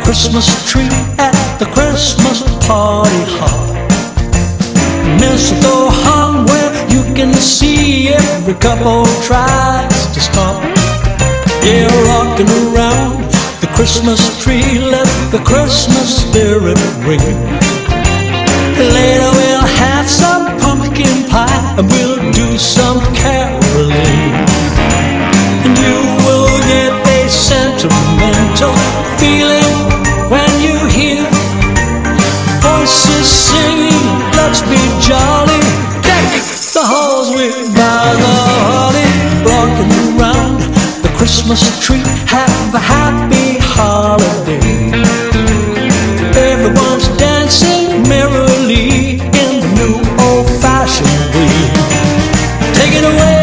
Christmas tree at the Christmas party hop. Mistletoe hung where you can see every couple tries to stop. Yeah, rocking around the Christmas tree, let the Christmas spirit ring. Later we'll have some pumpkin pie and we'll do some caroling. And you will get a sentimental feeling when you hear voices singing, let's be jolly. Deck the halls with boughs of holly. Rocking around the Christmas tree, have a happy holiday. Everyone's dancing merrily in the new old-fashioned way. Take it away.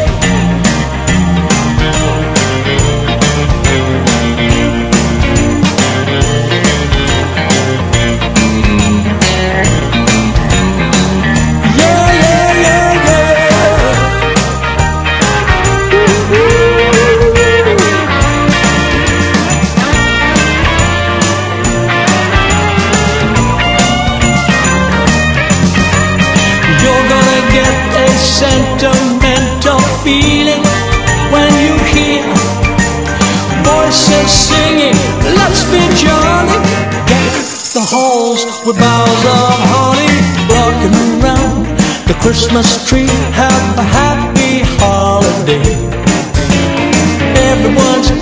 Sentimental feeling when you hear voices singing, let's be jolly. Get the halls with boughs of holly. Rocking around the Christmas tree, have a happy holiday. Everyone's